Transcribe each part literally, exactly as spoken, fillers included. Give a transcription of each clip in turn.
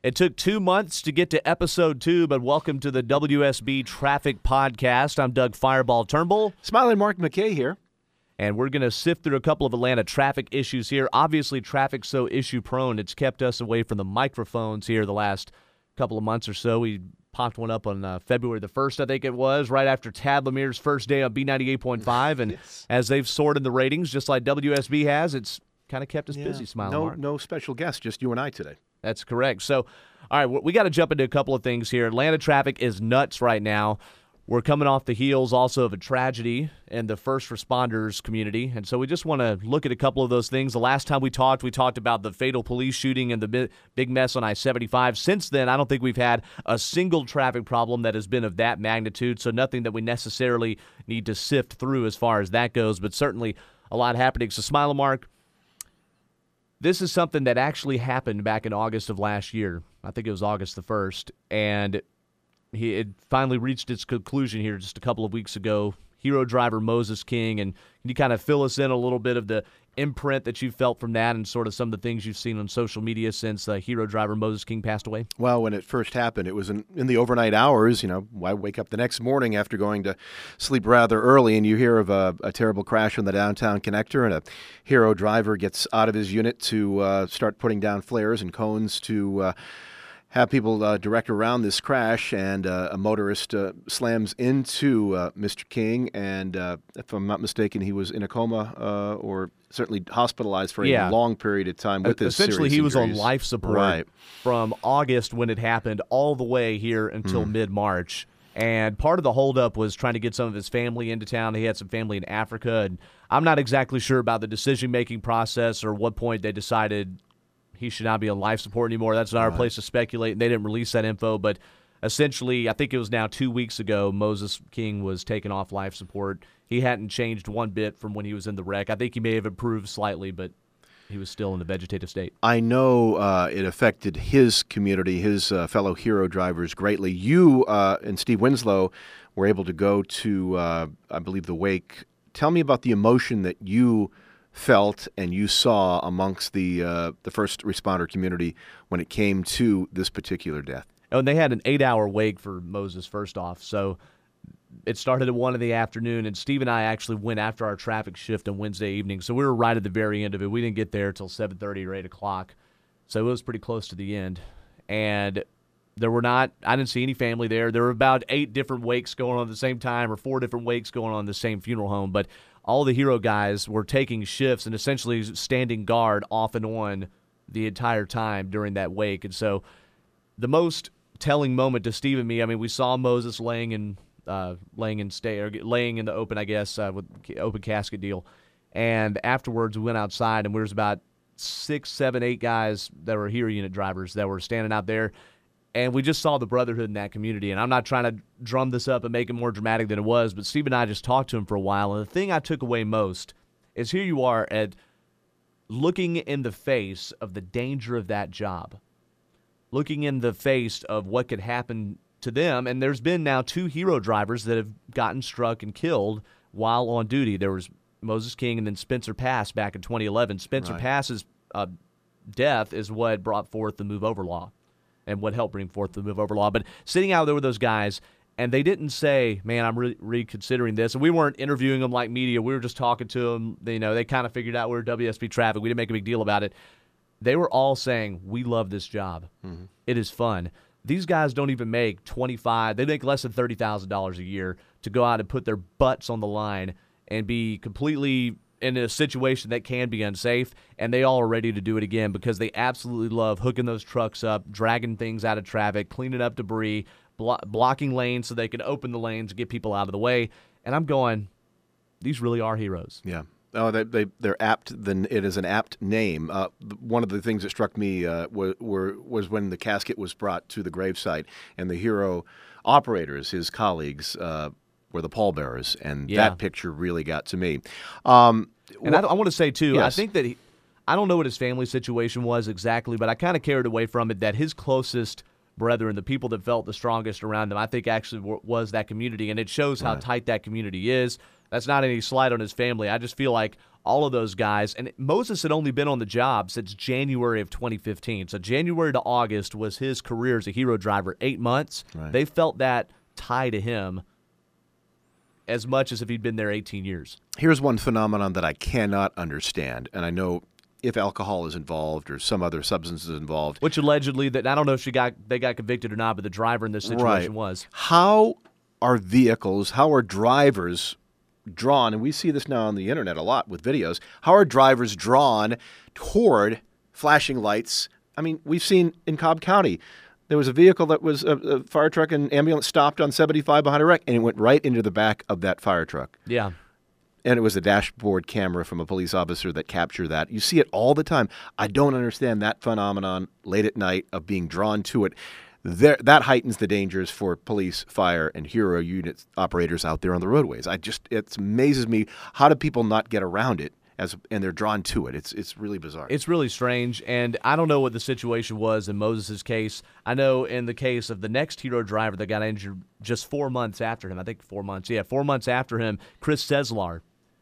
It took two months to get to episode two, but welcome to the W S B Traffic Podcast. I'm Doug Fireball Turnbull. Smiling Mark McKay here. And we're going to sift through a couple of Atlanta traffic issues here. Obviously, traffic's so issue-prone, it's kept us away from the microphones here the last couple of months or so. We popped one up on uh, February the first, I think it was, right after Tad Lemire's first day on B ninety-eight point five. And yes. As they've soared in the ratings, just like W S B has, it's kind of kept us yeah. busy, Smiling no, Mark. No special guest, just you and I today. That's correct. So, all right, we got to jump into a couple of things here. Atlanta traffic is nuts right now. We're coming off the heels also of a tragedy in the first responders community, and so we just want to look at a couple of those things. The last time we talked, we talked about the fatal police shooting and the big mess on I seventy-five. Since then, I don't think we've had a single traffic problem that has been of that magnitude, so nothing that we necessarily need to sift through as far as that goes, but certainly a lot happening. So, Smile Mark, this is something that actually happened back in August of last year. I think it was August the first, and he it finally reached its conclusion here just a couple of weeks ago. Hero driver Moses King, and can you kind of fill us in a little bit of the imprint that you felt from that and sort of some of the things you've seen on social media since uh, hero driver Moses King passed away? Well, when it first happened, it was in, in the overnight hours. You know, I wake up the next morning after going to sleep rather early, and you hear of a, a terrible crash on the downtown connector, and a hero driver gets out of his unit to uh, start putting down flares and cones to uh, have people uh, direct around this crash, and uh, a motorist uh, slams into uh, Mister King, and uh, if I'm not mistaken, he was in a coma uh, or certainly hospitalized for a yeah. long period of time with this Essentially, serious he was injuries. on life support right. from August when it happened all the way here until mm. mid-March. And part of the holdup was trying to get some of his family into town. He had some family in Africa, and I'm not exactly sure about the decision-making process or what point they decided he should not be on life support anymore. That's not our right. place to speculate, and they didn't release that info. But essentially, I think it was now two weeks ago, Moses King was taken off life support. He hadn't changed one bit from when he was in the wreck. I think he may have improved slightly, but he was still in a vegetative state. I know uh, it affected his community, his uh, fellow hero drivers greatly. You uh, and Steve Winslow were able to go to, uh, I believe, the wake. Tell me about the emotion that you felt and you saw amongst the uh, the first responder community when it came to this particular death. Oh, and they had an eight-hour wake for Moses first off, so it started at one in the afternoon, and Steve and I actually went after our traffic shift on Wednesday evening, so we were right at the very end of it. We didn't get there until seven thirty or eight o'clock, so it was pretty close to the end. And there were not, I didn't see any family there. There were about eight different wakes going on at the same time, or four different wakes going on in the same funeral home, but all the hero guys were taking shifts and essentially standing guard off and on the entire time during that wake. And so the most telling moment to Steve and me, I mean, we saw Moses laying in uh, laying in stay or laying in the open, I guess, uh, with open casket deal. And afterwards, we went outside, and there was about six, seven, eight guys that were hero unit drivers that were standing out there. And we just saw the brotherhood in that community. And I'm not trying to drum this up and make it more dramatic than it was, but Steve and I just talked to him for a while. And the thing I took away most is here you are at looking in the face of the danger of that job, looking in the face of what could happen to them. And there's been now two hero drivers that have gotten struck and killed while on duty. There was Moses King and then Spencer Pass back in twenty eleven. Spencer right. Pass's uh, death is what brought forth the Move Over law and what helped bring forth the Move Over law. But sitting out there with those guys, and they didn't say, man, I'm re- reconsidering this. And we weren't interviewing them like media. We were just talking to them. They, you know, they kind of figured out we were W S B Traffic. We didn't make a big deal about it. They were all saying, we love this job. Mm-hmm. It is fun. These guys don't even make twenty-five. They make less than thirty thousand dollars a year to go out and put their butts on the line and be completely in a situation that can be unsafe, and they all are ready to do it again because they absolutely love hooking those trucks up, dragging things out of traffic, cleaning up debris, blo- blocking lanes so they can open the lanes and get people out of the way. And I'm going, these really are heroes. Yeah. Oh, they, they, they're apt. Then it is an apt name. Uh, one of the things that struck me uh, were, were, was when the casket was brought to the gravesite, and the hero operators, his colleagues, uh, were the pallbearers, and yeah. that picture really got to me. Um, and I, I want to say, too, yes. I think that he, I don't know what his family situation was exactly, but I kind of carried away from it that his closest brethren, the people that felt the strongest around them, I think actually w- was that community, and it shows how right. tight that community is. That's not any slight on his family. I just feel like all of those guys, and Moses had only been on the job since January of twenty fifteen. So January to August was his career as a hero driver, eight months. Right. They felt that tie to him as much as if he'd been there eighteen years. Here's one phenomenon that I cannot understand, and I know if alcohol is involved or some other substance is involved. Which allegedly, that I don't know if she got they got convicted or not, but the driver in this situation Right. was. How are vehicles, how are drivers drawn, and we see this now on the internet a lot with videos, how are drivers drawn toward flashing lights? I mean, we've seen in Cobb County, there was a vehicle that was a, a fire truck and ambulance stopped on seventy-five behind a wreck, and it went right into the back of that fire truck. Yeah. And it was a dashboard camera from a police officer that captured that. You see it all the time. I don't understand that phenomenon late at night of being drawn to it. There, that heightens the dangers for police, fire, and hero unit operators out there on the roadways. I just, it amazes me, how do people not get around it as, and they're drawn to it? It's it's really bizarre. It's really strange, and I don't know what the situation was in Moses' case. I know in the case of the next hero driver that got injured just four months after him, I think four months, yeah, four months after him, Chris Seslar,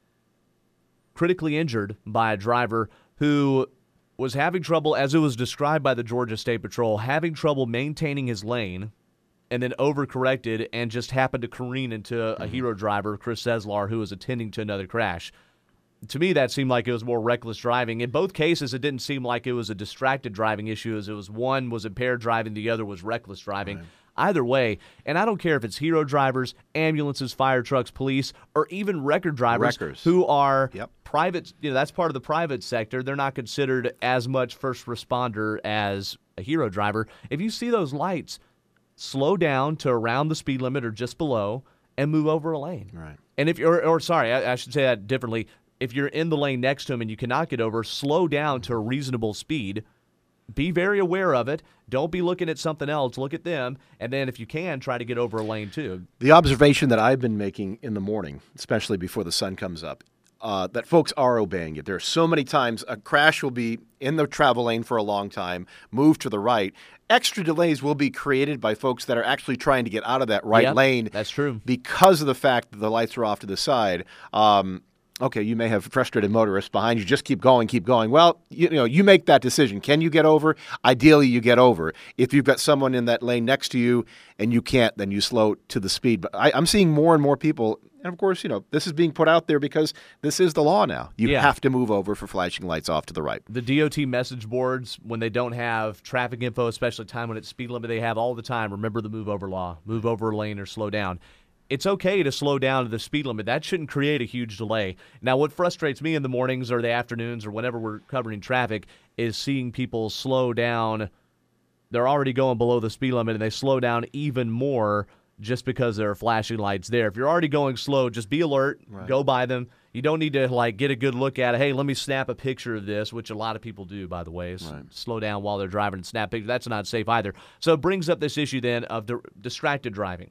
critically injured by a driver who was having trouble, as it was described by the Georgia State Patrol, having trouble maintaining his lane and then overcorrected and just happened to careen into a mm-hmm. hero driver, Chris Seslar, who was attending to another crash. To me, that seemed like it was more reckless driving. In both cases, it didn't seem like it was a distracted driving issue, as it was one was impaired driving, the other was reckless driving. Right. Either way, and I don't care if it's hero drivers, ambulances, fire trucks, police, or even record drivers Wreckers. who are Yep. private, you know, that's part of the private sector. They're not considered as much first responder as a hero driver. If you see those lights, slow down to around the speed limit or just below and move over a lane. Right. And if you're, or sorry, I, I should say that differently. If you're in the lane next to him and you cannot get over, slow down to a reasonable speed. Be very aware of it. Don't be looking at something else. Look at them. And then if you can, try to get over a lane too. The observation that I've been making in the morning, especially before the sun comes up, uh, that folks are obeying it. There are so many times a crash will be in the travel lane for a long time, move to the right. Extra delays will be created by folks that are actually trying to get out of that right Yep, lane. that's true. Because of the fact that the lights are off to the side. Um, Okay, you may have frustrated motorists behind you. Just keep going, keep going. Well, you, you know, you make that decision. Can you get over? Ideally, you get over. If you've got someone in that lane next to you and you can't, then you slow to the speed. But I, I'm seeing more and more people, and of course, you know, this is being put out there because this is the law now. You Yeah. have to move over for flashing lights off to the right. The D O T message boards, when they don't have traffic info, especially time when it's speed limit, they have all the time, remember the move over law, move over a lane or slow down. It's okay to slow down to the speed limit. That shouldn't create a huge delay. Now, what frustrates me in the mornings or the afternoons or whenever we're covering traffic is seeing people slow down. They're already going below the speed limit, and they slow down even more just because there are flashing lights there. If you're already going slow, just be alert. Right. Go by them. You don't need to, like, get a good look at it. Hey, let me snap a picture of this, which a lot of people do, by the way, is Right. slow down while they're driving and snap pictures. That's not safe either. So it brings up this issue, then, of di- distracted driving.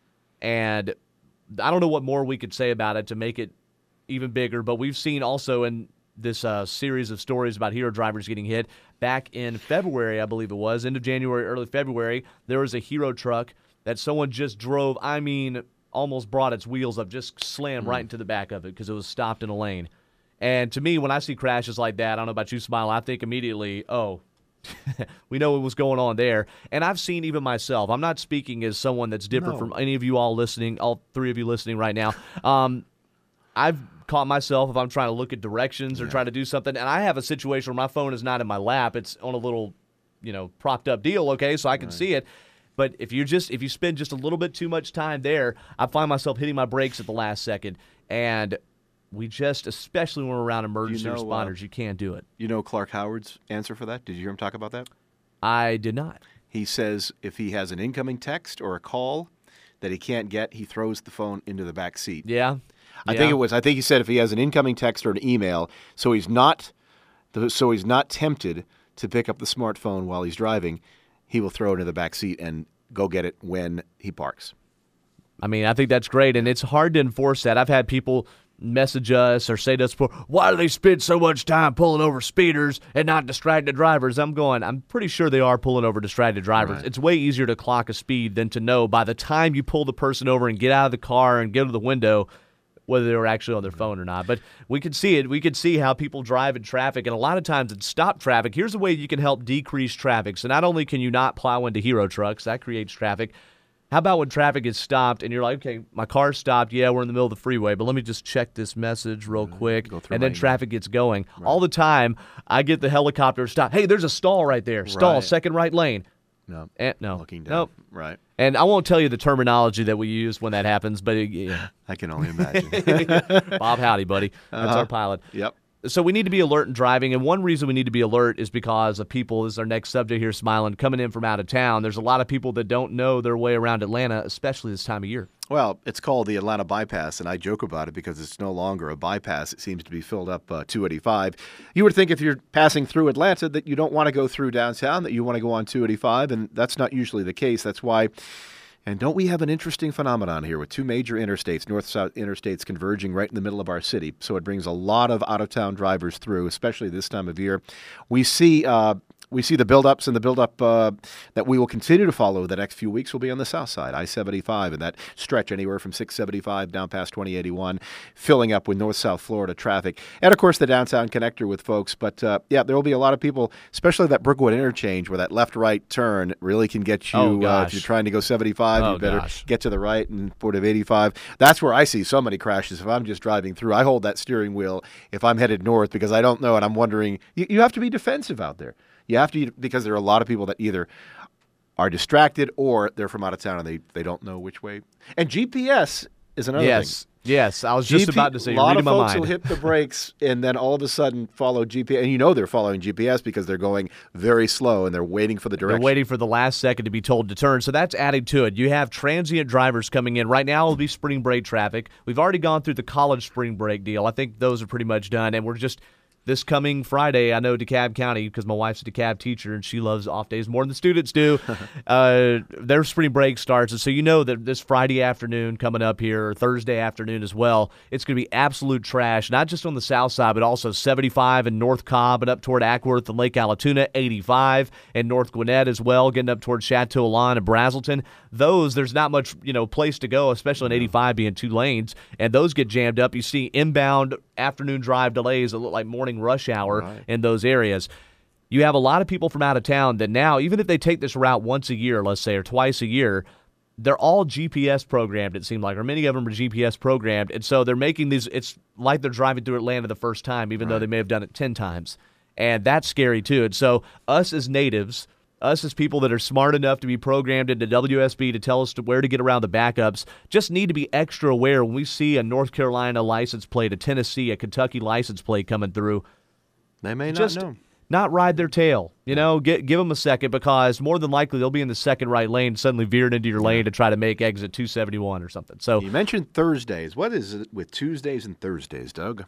And I don't know what more we could say about it to make it even bigger, but we've seen also in this uh, series of stories about hero drivers getting hit. Back in February, I believe it was, end of January, early February, there was a hero truck that someone just drove, I mean, almost brought its wheels up, just slammed mm. right into the back of it because it was stopped in a lane. And to me, when I see crashes like that, I don't know about you, Smile, I think immediately, oh, we know what was going on there. And I've seen even myself. I'm not speaking as someone that's different No. from any of you all listening, all three of you listening right now. Um, I've caught myself if I'm trying to look at directions or Yeah. try to do something, and I have a situation where my phone is not in my lap. It's on a little, you know, propped up deal, okay, so I can Right. see it. But if you just if you spend just a little bit too much time there, I find myself hitting my brakes at the last second. And we just, especially when we're around emergency know, uh, responders, you can't do it. You know Clark Howard's answer for that? Did you hear him talk about that? I did not. He says if he has an incoming text or a call that he can't get, he throws the phone into the back seat. Yeah. I Yeah. think it was. I think he said if he has an incoming text or an email, so he's not, so he's not tempted to pick up the smartphone while he's driving, he will throw it into the back seat and go get it when he parks. I mean, I think that's great, and it's hard to enforce that. I've had people message us or say to us before, why do they spend so much time pulling over speeders and not distracted drivers? I'm going, I'm pretty sure they are pulling over distracted drivers. Right. It's way easier to clock a speed than to know by the time you pull the person over and get out of the car and go to the window, whether they were actually on their phone or not. But we could see it. We could see how people drive in traffic, and a lot of times it's stop traffic. Here's a way you can help decrease traffic. So not only can you not plow into hero trucks, that creates traffic. How about when traffic is stopped and you're like, okay, my car's stopped. Yeah, we're in the middle of the freeway, but let me just check this message real quick. And then traffic gets going. Right. All the time, I get the helicopter stop. Hey, there's a stall right there. Stall, right. Second right lane. No. And, no. Looking down. Nope. Right. And I won't tell you the terminology that we use when that happens, but it, yeah. I can only imagine. Bob, howdy, buddy. That's uh-huh. our pilot. Yep. So we need to be alert in driving, and one reason we need to be alert is because of people, this is our next subject here, Smiling, coming in from out of town. There's a lot of people that don't know their way around Atlanta, especially this time of year. Well, it's called the Atlanta Bypass, and I joke about it because it's no longer a bypass. It seems to be filled up uh, two eighty-five. You would think if you're passing through Atlanta that you don't want to go through downtown, that you want to go on two eighty-five, and that's not usually the case. That's why... And don't we have an interesting phenomenon here with two major interstates, north-south interstates converging right in the middle of our city? So it brings a lot of out-of-town drivers through, especially this time of year. We see uh, we see the buildups, and the buildup uh, that we will continue to follow the next few weeks will be on the south side, I seventy-five, and that stretch anywhere from six seventy-five down past twenty eighty-one, filling up with north-south Florida traffic. And, of course, the downtown connector with folks. But, uh, yeah, there will be a lot of people, especially that Brookwood interchange where that left-right turn really can get you, oh, uh, if you're trying to go seventy-five, oh, you better gosh. get to the right and port of eighty-five. That's where I see so many crashes. If I'm just driving through, I hold that steering wheel if I'm headed north because I don't know, and I'm wondering, you, you have to be defensive out there. You have to, because there are a lot of people that either are distracted or they're from out of town and they, they don't know which way. And G P S is another yes. thing. Yes, I was just G P, about to say, a you're lot reading of my folks mind. will hit the brakes and then all of a sudden follow G P S. And you know they're following G P S because they're going very slow and they're waiting for the direction. They're waiting for the last second to be told to turn. So that's adding to it. You have transient drivers coming in. Right now it'll be spring break traffic. We've already gone through the college spring break deal. I think those are pretty much done. And we're just... This coming Friday, I know DeKalb County, because my wife's a DeKalb teacher and she loves off days more than the students do, uh, their spring break starts. And so you know that this Friday afternoon coming up here, or Thursday afternoon as well, it's going to be absolute trash, not just on the south side, but also seventy-five and North Cobb and up toward Ackworth and Lake Allatoona, eighty-five and North Gwinnett as well, getting up toward Chateau Alon and Brazelton. Those, there's not much you know place to go, especially in eighty-five being two lanes, and those get jammed up. You see inbound afternoon drive delays that look like morning rush hour right. in those areas. You have a lot of people from out of town that now, even if they take this route once a year, let's say, or twice a year, they're all G P S programmed, it seemed like, or many of them are G P S programmed, and so they're making these, it's like they're driving through Atlanta the first time, even right. though they may have done it ten times, and that's scary too. And so us as natives, us as people that are smart enough to be programmed into W S B to tell us to where to get around the backups, just need to be extra aware when we see a North Carolina license plate, a Tennessee, a Kentucky license plate coming through. They may not just know. Not ride their tail. You know, get, give them a second, because more than likely they'll be in the second right lane, suddenly veered into your lane to try to make exit two seventy-one or something. So you mentioned Thursdays. What is it with Tuesdays and Thursdays, Doug?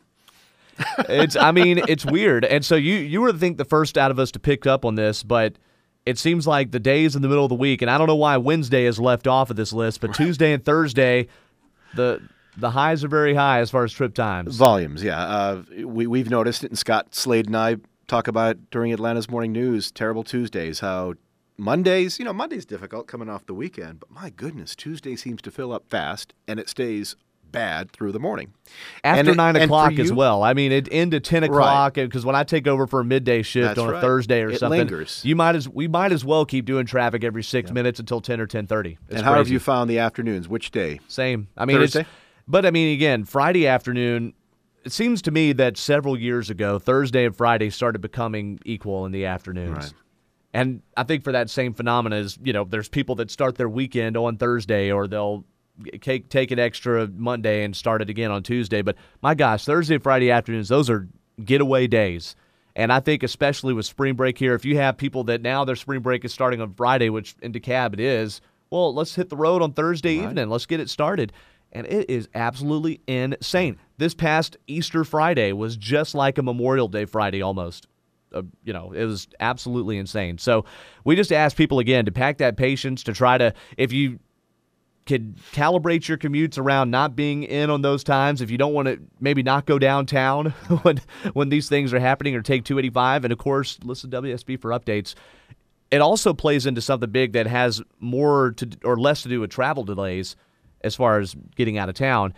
it's. I mean, it's weird. And so you you were, I think, the first out of us to pick up on this, but it seems like the days in the middle of the week, and I don't know why Wednesday is left off of this list, but Tuesday and Thursday, the the highs are very high as far as trip times. Volumes, yeah. Uh, we, we've noticed it, and Scott Slade and I talk about it during Atlanta's Morning News, terrible Tuesdays, how Mondays, you know, Monday's difficult coming off the weekend, but my goodness, Tuesday seems to fill up fast, and it stays bad through the morning. After and, nine and o'clock you, as well. I mean, it into ten o'clock, because right. when I take over for a midday shift That's on a right. Thursday or it something, lingers. you might as we might as well keep doing traffic every six yeah. minutes until ten or ten thirty. And how have you found the afternoons? Which day? Same. I mean, Thursday? It's, but I mean, again, Friday afternoon. It seems to me that several years ago, Thursday and Friday started becoming equal in the afternoons. Right. And I think for that same phenomena is, you know, there's people that start their weekend on Thursday, or they'll take, take an extra Monday and start it again on Tuesday. But my gosh, Thursday and Friday afternoons, those are getaway days. And I think especially with spring break here, if you have people that now their spring break is starting on Friday, which in DeKalb it is, well, let's hit the road on Thursday right. evening. Let's get it started. And it is absolutely insane. This past Easter Friday was just like a Memorial Day Friday almost. Uh, you know, it was absolutely insane. So we just ask people again to pack that patience, to try to, if you could calibrate your commutes around not being in on those times, if you don't want to maybe not go downtown when when these things are happening, or take two eighty-five, and of course, listen to W S B for updates. It also plays into something big that has more to or less to do with travel delays as far as getting out of town.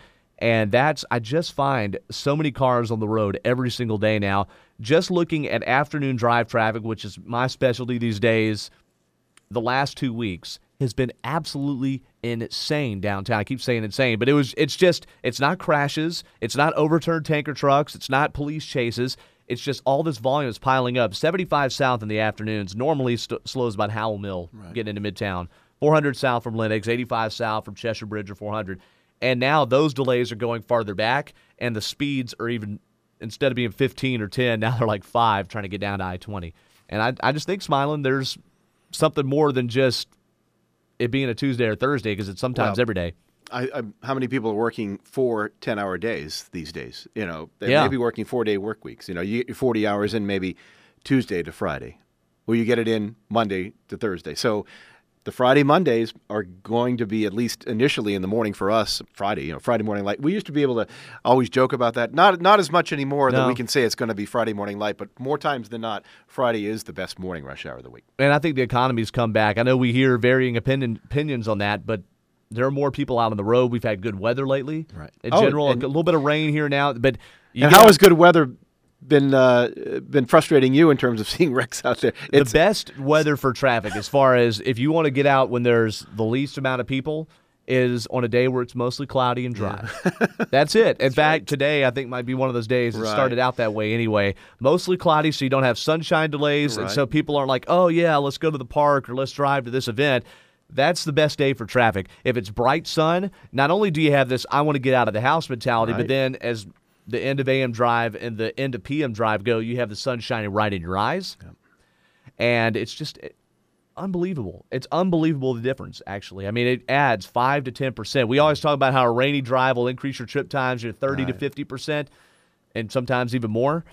And that's, I just find so many cars on the road every single day now. Just looking at afternoon drive traffic, which is my specialty these days, the last two weeks has been absolutely insane downtown. I keep saying insane, but it was. It's just, it's not crashes. It's not overturned tanker trucks. It's not police chases. It's just all this volume is piling up. seventy-five south in the afternoons normally st- slows about Howell Mill right. getting into Midtown. four hundred south from Lenox, eighty-five south from Cheshire Bridge or four hundred. And now those delays are going farther back, and the speeds are even, instead of being fifteen or ten, now they're like five trying to get down to I twenty. And I, I just think, Smiling, there's something more than just it being a Tuesday or Thursday, because it's sometimes well, every day. I, I, how many people are working four ten-hour days these days? You know, they yeah. may be working four-day work weeks. You know, you get your forty hours in maybe Tuesday to Friday, or you get it in Monday to Thursday. So the Friday Mondays are going to be, at least initially in the morning for us, Friday, you know, Friday morning light. We used to be able to always joke about that. Not not as much anymore no. that we can say it's going to be Friday morning light, but more times than not, Friday is the best morning rush hour of the week. And I think the economy's come back. I know we hear varying opinion, opinions on that, but there are more people out on the road. We've had good weather lately. Right. In oh, general, and, a little bit of rain here and now. But you and how has good weather been uh, been frustrating you in terms of seeing wrecks out there? It's, the best weather for traffic, as far as if you want to get out when there's the least amount of people, is on a day where it's mostly cloudy and dry. Yeah. That's it. In That's fact, right. today I think might be one of those days. It right. started out that way anyway. Mostly cloudy, so you don't have sunshine delays, right. and so people aren't like, oh, yeah, let's go to the park or let's drive to this event. That's the best day for traffic. If it's bright sun, not only do you have this I want to get out of the house mentality, right. but then as the end of A M drive and the end of P M drive go, you have the sun shining right in your eyes. Yep. And it's just it, unbelievable. It's unbelievable the difference, actually. I mean, it adds five to ten percent. We always talk about how a rainy drive will increase your trip times to thirty right. to fifty percent, and sometimes even more.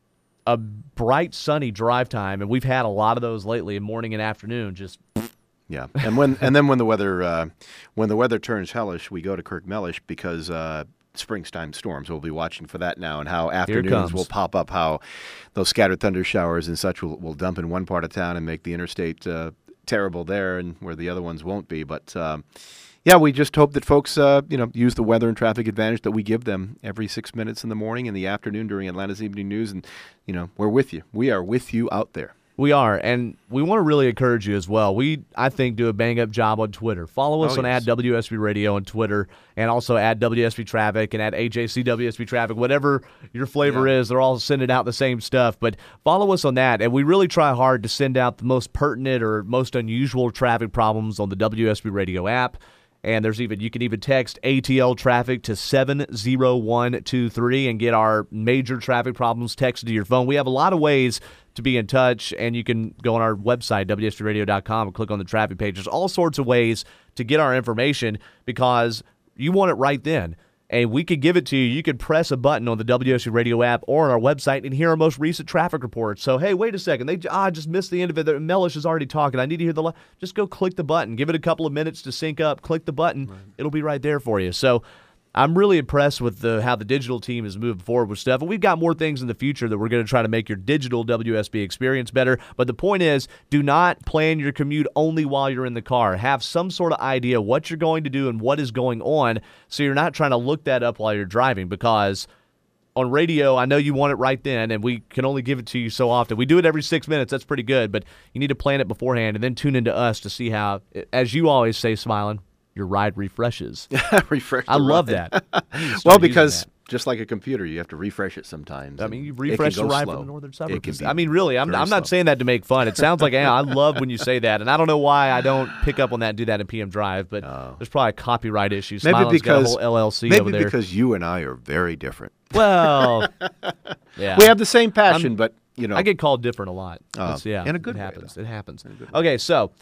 A bright, sunny drive time, and we've had a lot of those lately in morning and afternoon, just yeah, and when and then when the weather uh, when the weather turns hellish, we go to Kirk Mellish because uh, springtime storms. We'll be watching for that now, and how afternoons will pop up, how those scattered thunder showers and such will, will dump in one part of town and make the interstate uh, terrible there, and where the other ones won't be. But um, yeah, we just hope that folks uh, you know use the weather and traffic advantage that we give them every six minutes in the morning and the afternoon during Atlanta's Evening News, and you know we're with you. We are with you out there. We are, and we want to really encourage you as well. We, I think, do a bang-up job on Twitter. Follow us oh, on yes. at W S B Radio on Twitter, and also at W S B Traffic and at A J C W S B Traffic. Whatever your flavor yeah. is, they're all sending out the same stuff. But follow us on that, and we really try hard to send out the most pertinent or most unusual traffic problems on the W S B Radio app. And there's even you can even text A T L traffic to seven zero one two three and get our major traffic problems texted to your phone. We have a lot of ways to be in touch, and you can go on our website, W S B radio dot com, and click on the traffic page. There's all sorts of ways to get our information because you want it right then. And we could give it to you. You could press a button on the W S B Radio app or on our website and hear our most recent traffic reports. So, hey, wait a second. They ah, I just missed the end of it. Mellish is already talking. I need to hear the – just go click the button. Give it a couple of minutes to sync up. Click the button. Right. It'll be right there for you. So, I'm really impressed with the, how the digital team is moving forward with stuff. And we've got more things in the future that we're going to try to make your digital W S B experience better. But the point is, do not plan your commute only while you're in the car. Have some sort of idea what you're going to do and what is going on so you're not trying to look that up while you're driving, because on radio, I know you want it right then, and we can only give it to you so often. We do it every six minutes. That's pretty good, but you need to plan it beforehand and then tune into us to see how, as you always say, Smiling, your ride refreshes. Refresh. I love ride. that. Well, because just like a computer, you have to refresh it sometimes. I mean, you refresh the ride slow. From the northern suburbs. I mean, really, really, I'm, I'm not saying that to make fun. It sounds like, I love when you say that, and I don't know why I don't pick up on that and do that in P M Drive, but oh. there's probably a copyright issue. Maybe Smiling's because got a whole L L C maybe over there. because you and I are very different. Well, yeah. We have the same passion, I'm, but, you know. I get called different a lot. Uh, yeah, in a good it way, happens. though. It happens. In a good way. Okay, so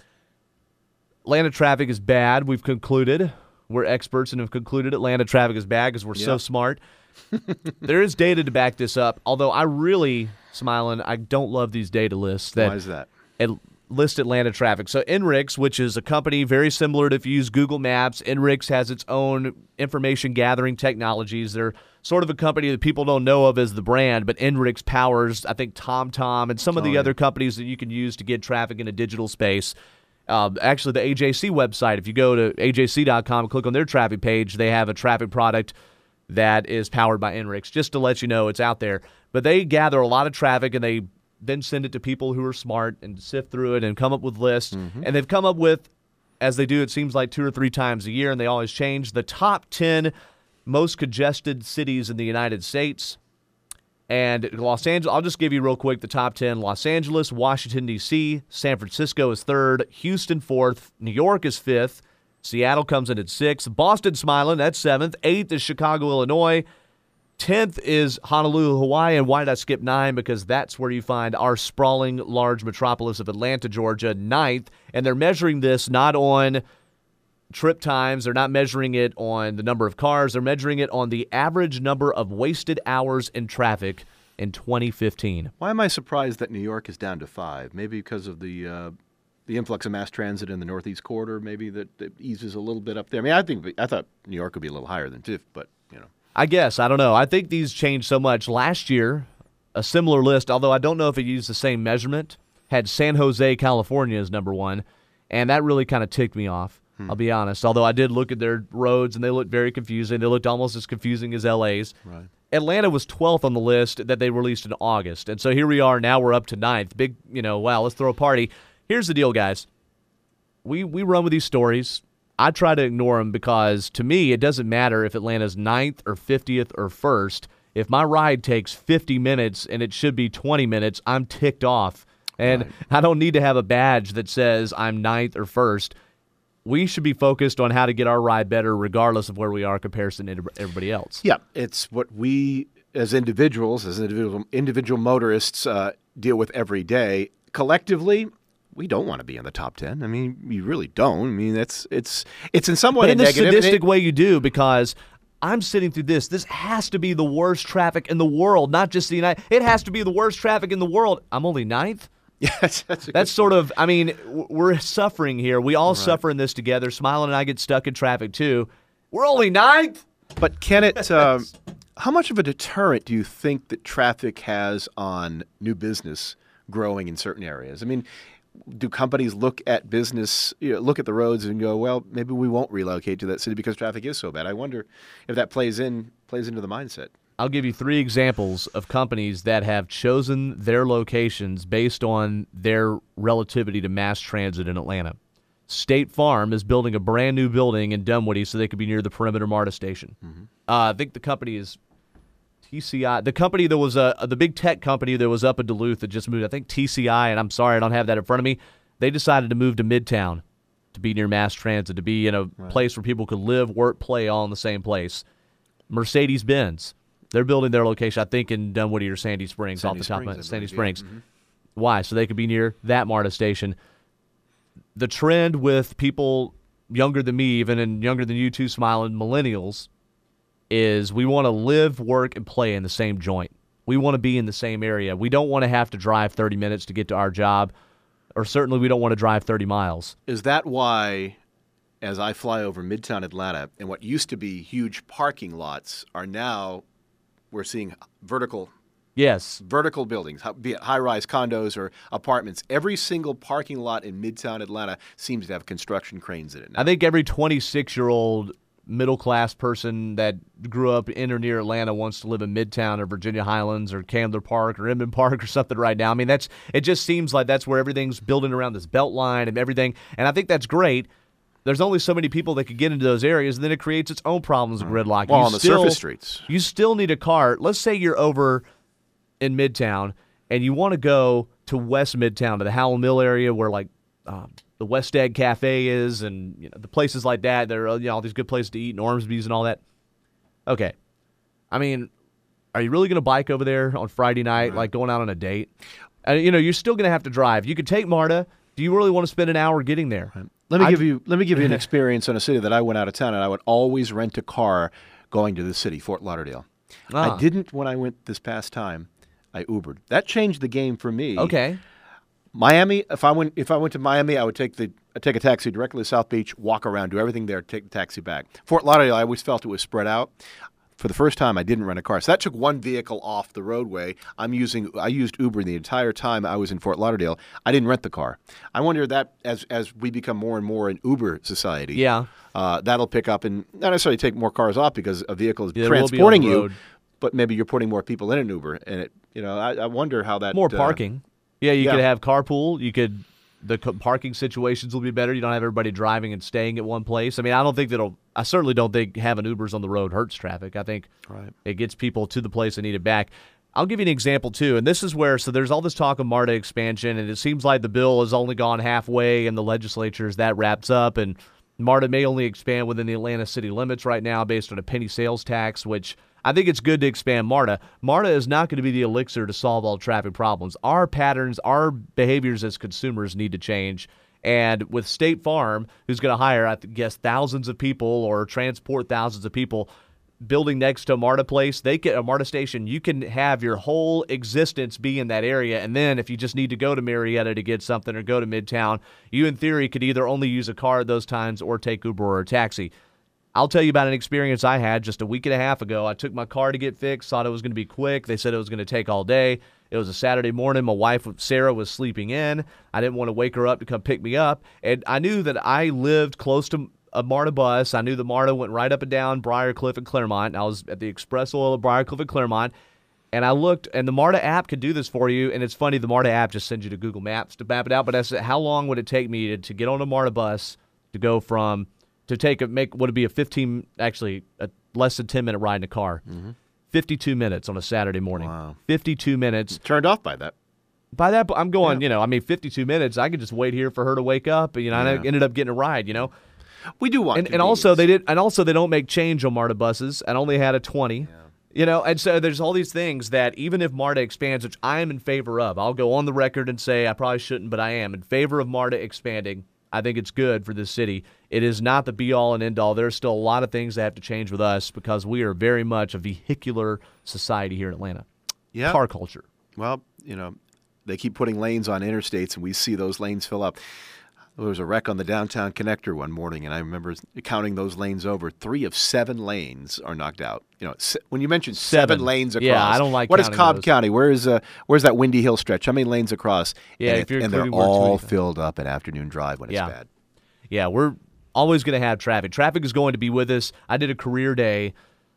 Atlanta traffic is bad. We've concluded. We're experts and have concluded Atlanta traffic is bad because we're yeah. so smart. There is data to back this up, although I really, Smiling, I don't love these data lists. That Why is that? It list Atlanta traffic. So N R I X, which is a company very similar to if you use Google Maps, N R I X has its own information gathering technologies. They're sort of a company that people don't know of as the brand, but N R I X powers, I think, TomTom and some of oh, the yeah. other companies that you can use to get traffic in a digital space. Uh, actually, the A J C website, if you go to A J C dot com and click on their traffic page, they have a traffic product that is powered by Enrix, just to let you know it's out there. But they gather a lot of traffic, and they then send it to people who are smart and sift through it and come up with lists. Mm-hmm. And they've come up with, as they do, it seems like two or three times a year, and they always change, the top ten most congested cities in the United States. And Los Angeles, I'll just give you real quick the top ten. Los Angeles, Washington, D C, San Francisco is third, Houston fourth, New York is fifth, Seattle comes in at sixth, Boston smiling, that's seventh, eighth is Chicago, Illinois, tenth is Honolulu, Hawaii, and why did I skip nine? Because that's where you find our sprawling, large metropolis of Atlanta, Georgia, ninth, and they're measuring this not on trip times, they're not measuring it on the number of cars, they're measuring it on the average number of wasted hours in traffic in twenty fifteen. Why am I surprised that New York is down to five? Maybe because of the uh, the influx of mass transit in the Northeast Corridor, maybe that, that eases a little bit up there. I mean, I think I thought New York would be a little higher than fifth, but, you know. I guess. I don't know. I think these changed so much. Last year, a similar list, although I don't know if it used the same measurement, had San Jose, California as number one, and that really kind of ticked me off, hmm. I'll be honest. Although I did look at their roads, and they looked very confusing. They looked almost as confusing as L A's. Right. Atlanta was twelfth on the list that they released in August, and so here we are. Now we're up to ninth. Big, you know, wow, let's throw a party. Here's the deal, guys. We, we run with these stories. I try to ignore them because, to me, it doesn't matter if Atlanta's ninth or fiftieth or first. If my ride takes fifty minutes and it should be twenty minutes, I'm ticked off. And right. I don't need to have a badge that says I'm ninth or first. We should be focused on how to get our ride better regardless of where we are in comparison to everybody else. Yeah, it's what we as individuals, as individual, individual motorists, uh, deal with every day. Collectively, we don't want to be in the top ten. I mean, you really don't. I mean, it's it's it's in some way but in a this negative. sadistic way you do, because I'm sitting through this. This has to be the worst traffic in the world, not just the United. It has to be the worst traffic in the world. I'm only ninth. Yes, that's a that's sort of. I mean, we're suffering here. We all right. suffer in this together. Smiley and I get stuck in traffic too. We're only ninth. But can it? Uh, how much of a deterrent do you think that traffic has on new business growing in certain areas? I mean, do companies look at business, you know, look at the roads and go, well, maybe we won't relocate to that city because traffic is so bad? I wonder if that plays in plays into the mindset. I'll give you three examples of companies that have chosen their locations based on their relativity to mass transit in Atlanta. State Farm is building a brand new building in Dunwoody so they could be near the Perimeter MARTA station. Mm-hmm. Uh, I think the company is T C I. The company that was uh, the big tech company that was up in Duluth that just moved, I think T C I, and I'm sorry I don't have that in front of me, they decided to move to Midtown to be near mass transit, to be in a right. place where people could live, work, play all in the same place. Mercedes-Benz, they're building their location, I think, in Dunwoody or Sandy Springs, Sandy off the top Springs, of Sandy believe, Springs. Yeah. Mm-hmm. Why? So they could be near that MARTA station. The trend with people younger than me, even, and younger than you two, smiling millennials, is we want to live, work, and play in the same joint. We want to be in the same area. We don't want to have to drive thirty minutes to get to our job, or certainly we don't want to drive thirty miles. Is that why, as I fly over Midtown Atlanta, and what used to be huge parking lots are now, we're seeing vertical Yes. vertical buildings, be it high-rise condos or apartments. Every single parking lot in Midtown Atlanta seems to have construction cranes in it now. I think every twenty-six-year-old middle-class person that grew up in or near Atlanta wants to live in Midtown or Virginia Highlands or Candler Park or Inman Park or something right now. I mean, that's it just seems like that's where everything's building around this belt line and everything, and I think that's great. There's only so many people that could get into those areas, and then it creates its own problems of gridlock. Well, you on the still, surface streets. You still need a car. Let's say you're over in Midtown, and you want to go to West Midtown, to the Howell Mill area where, like, um, the West Egg Cafe is, and you know, the places like that. There are, you know, all these good places to eat, and Ormsby's and all that. Okay. I mean, are you really going to bike over there on Friday night, right. like going out on a date? Uh, you know, you're still going to have to drive. You could take MARTA. Do you really want to spend an hour getting there? Right. Let me I, give you let me give you an experience on a city that I went out of town, and I would always rent a car going to the city, Fort Lauderdale. Ah. I didn't when I went this past time. I Ubered. That changed the game for me. Okay. Miami, if I went if I went to Miami, I would take the I'd take a taxi directly to South Beach, walk around, do everything there, take the taxi back. Fort Lauderdale, I always felt it was spread out. for the first time, I didn't rent a car. So that took one vehicle off the roadway. I'm using I used Uber the entire time I was in Fort Lauderdale. I didn't rent the car. I wonder that as as we become more and more an Uber society, yeah, uh, that'll pick up and not necessarily take more cars off because a vehicle is Yeah, there will be on transporting the you, road. but maybe you're putting more people in an Uber, and it you know I, I wonder how that More uh, parking. Yeah, you yeah. could have carpool. You could the co- parking situations will be better. You don't have everybody driving and staying at one place. I mean, I don't think that'll. I certainly don't think having Ubers on the road hurts traffic. I think Right. it gets people to the place they need it back. I'll give you an example too, and this is where so there's all this talk of MARTA expansion, and it seems like the bill has only gone halfway in the legislature as that wraps up, and MARTA may only expand within the Atlanta city limits right now based on a penny sales tax, which I think it's good to expand MARTA. MARTA is not going to be the elixir to solve all traffic problems. Our patterns, our behaviors as consumers need to change. And with State Farm, who's going to hire, I guess, thousands of people or transport thousands of people, building next to a MARTA place, they get a MARTA station, you can have your whole existence be in that area. And then if you just need to go to Marietta to get something or go to Midtown, you in theory could either only use a car at those times or take Uber or a taxi. I'll tell you about an experience I had just a week and a half ago. I took my car to get fixed, thought it was going to be quick. They said it was going to take all day. It was a Saturday morning. My wife, Sarah, was sleeping in. I didn't want to wake her up to come pick me up. And I knew that I lived close to a MARTA bus. I knew the MARTA went right up and down Briarcliff and Claremont. I was at the Express Oil of Briarcliff and Claremont. And I looked, and the MARTA app could do this for you. And it's funny, the MARTA app just sends you to Google Maps to map it out. But I said, how long would it take me to, to get on a MARTA bus to go from, to take a, make, would it be a fifteen, actually, a less than ten minute ride in a car? Mm-hmm. fifty-two minutes on a Saturday morning. Wow. fifty-two minutes. Turned off by that. By that, I'm going, Yeah. you know, I mean, fifty-two minutes, I could just wait here for her to wake up. You know, and I Yeah. ended up getting a ride, you know. We do want And, and also convenience. they did, and also they don't make change on MARTA buses. I only had a twenty. You know, and so there's all these things that even if MARTA expands, which I am in favor of, I'll go on the record and say I probably shouldn't, but I am in favor of MARTA expanding. I think it's good for this city. It is not the be-all and end-all. There's still a lot of things that have to change with us because we are very much a vehicular society here in Atlanta. Yeah. Car culture. Well, you know, they keep putting lanes on interstates, and we see those lanes fill up. There was a wreck on the downtown connector one morning, and I remember counting those lanes over. Three of seven lanes are knocked out. You know, se- when you mention seven, Seven. lanes across, Yeah, I don't like what is counting Cobb those. County? Where is uh, where's that Windy Hill stretch? How many lanes across? Yeah, and, if you're and they're including where all twenty- filled up at Afternoon Drive when it's Yeah. bad. Yeah, we're always going to have traffic. Traffic is going to be with us. I did a career day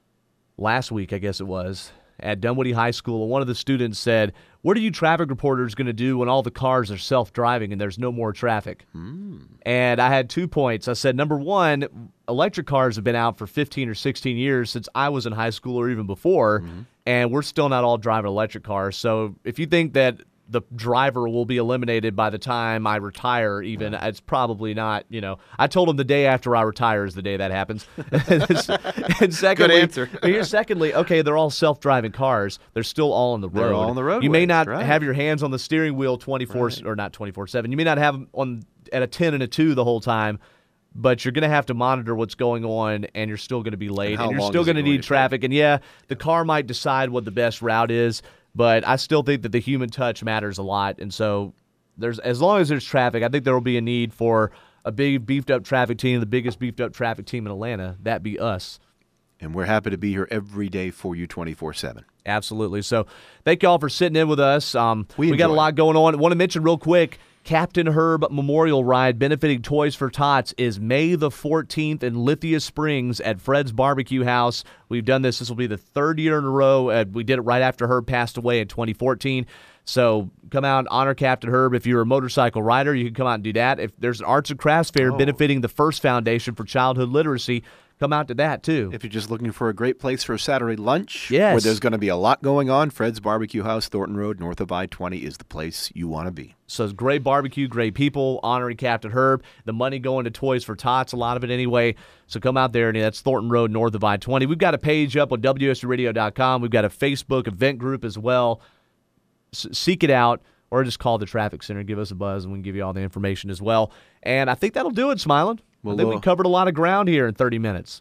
last week, I guess it was, at Dunwoody High School, and one of the students said, what are you traffic reporters going to do when all the cars are self-driving and there's no more traffic? Mm. And I had two points. I said, number one, electric cars have been out for fifteen or sixteen years since I was in high school or even before, mm-hmm. and we're still not all driving electric cars. So if you think that the driver will be eliminated by the time I retire, even, it's probably not, you know. I told him the day after I retire is the day that happens. And secondly, Good answer. here's secondly, okay, they're all self-driving cars. They're still all on the road. They're all on the You may roadways, not right. have your hands on the steering wheel twenty-four, Right. or not twenty-four seven. You may not have them on at a ten and a two the whole time, but you're going to have to monitor what's going on, and you're still going to be late, And how and you're long still is it going to going need to take? traffic. And yeah, the car might decide what the best route is, but I still think that the human touch matters a lot. And so there's as long as there's traffic, I think there will be a need for a big beefed up traffic team, the biggest beefed up traffic team in Atlanta. That be us. And we're happy to be here every day for you twenty-four seven. Absolutely. So thank you all for sitting in with us. Um, We we got a enjoy it. lot going on. I want to mention real quick, Captain Herb Memorial Ride benefiting Toys for Tots is May the fourteenth in Lithia Springs at Fred's Barbecue House. We've done this. This will be the third year in a row. Uh, we did it right after Herb passed away in twenty fourteen. So come out and honor Captain Herb. If you're a motorcycle rider, you can come out and do that. If there's an arts and crafts fair Oh. benefiting the First Foundation for Childhood Literacy, come out to that too. If you're just looking for a great place for a Saturday lunch, Yes. where there's going to be a lot going on, Fred's Barbecue House, Thornton Road, north of I twenty, is the place you want to be. So it's great barbecue, great people, honoring Captain Herb. The money going to Toys for Tots, a lot of it anyway. So come out there, and that's Thornton Road, north of I twenty. We've got a page up on W S B radio dot com. We've got a Facebook event group as well. S- seek it out, or just call the traffic center, give us a buzz, and we can give you all the information as well. And I think that'll do it, Smiling. Well, I think we uh, covered a lot of ground here in thirty minutes.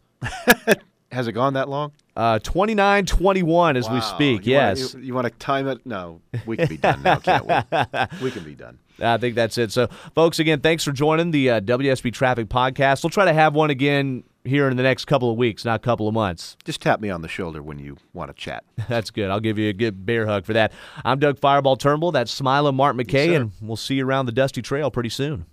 Has it gone that long? Uh, twenty-nine twenty-one as we Wow. speak, You yes. Wanna, you, you want to time it? No, we can be done now, can't we? We can be done. I think that's it. So, folks, again, thanks for joining the uh, W S B Traffic Podcast. We'll try to have one again here in the next couple of weeks, not a couple of months. Just tap me on the shoulder when you want to chat. That's good. I'll give you a good bear hug for that. I'm Doug Fireball Turnbull. That's Smiling Mark McKay, Yes, and we'll see you around the Dusty Trail pretty soon.